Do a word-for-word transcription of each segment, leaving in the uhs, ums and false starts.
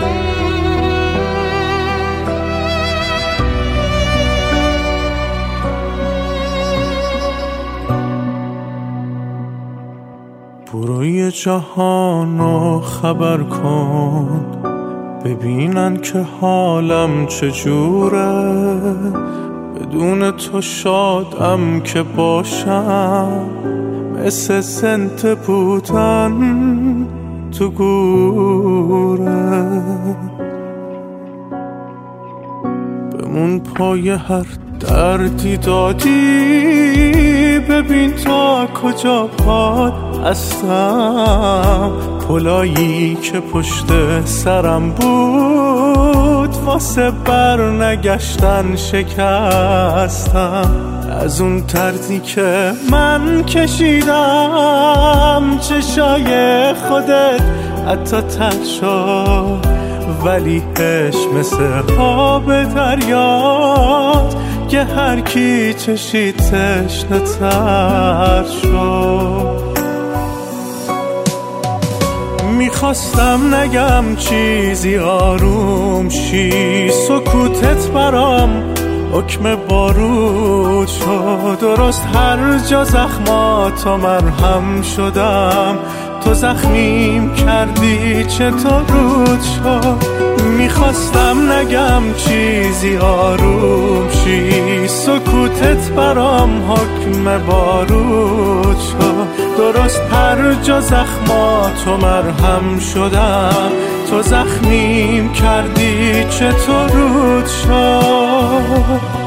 بروی جهانو خبر کن، ببینن که حالم چجوره. بدون تو شادم که باشم، مثل سنت بودن تو گوره. بمون پای هر دردی دادی، ببین تا کجا پاد هستم. پلایی که پشت سرم بود، واسه بر نگشتن شکستم. از اون دردی که من کشیدم، چشای خودت حتی تر شد. ولی عشق مثل آب دریات، که هر کی چشید تشنه تر شد. میخواستم نگم چیزی آروم شی، سکوتت برام حکم بارود شد. درست هر جا زخماتو مرهم شدم، تو زخمیم کردی چطور رود شد. میخواستم نگم چیزی آروم شی، سکوتت برام حکم بارود شد. درست هر جا زخماتو مرهم شدم، تو زخمیم کردی چطور رود شد.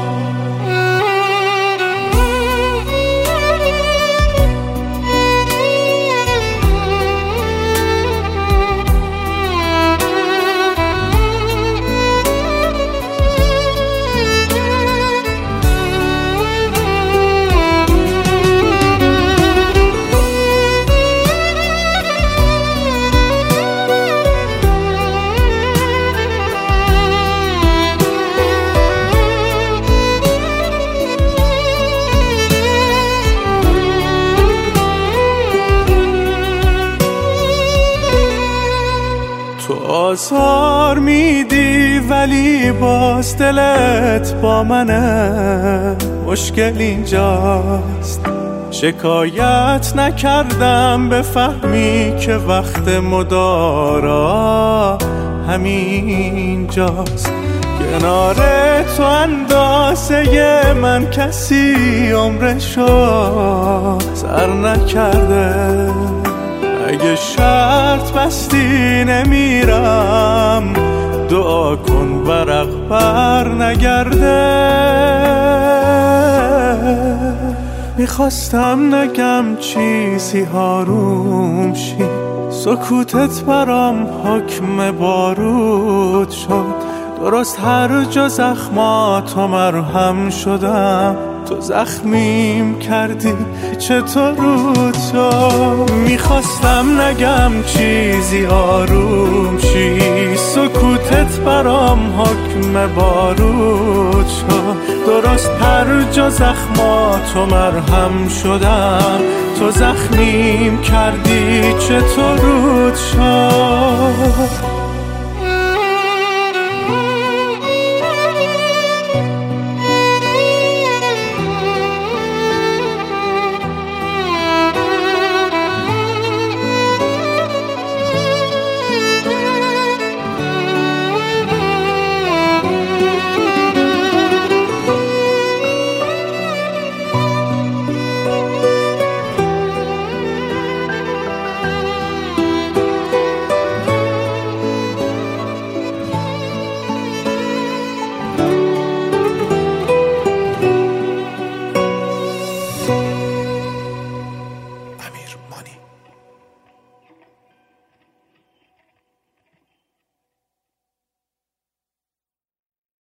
تو آزار میدی ولی باز دلت با منه. مشکل اینجاست شکایت نکردم، بفهمی که وقت مدارا همین جاست. کنار تو اندازه من کسی عمرشو سر نکرده. اگه شرط بستی نمیرم، دعا کن ورق بر نگرده. میخواستم نگم چیزی آروم شی، سکوتت برام حکم بارود شد. درست هر جا زخماتو مرهم شدم، تو زخمیم کردی چطور رود شد. میخواستم نگم چیزی آروم شی، سکوتت برام حکم بارود شد. درست هر جا زخماتو مرهم شدم، تو زخمیم کردی چطور رود شد.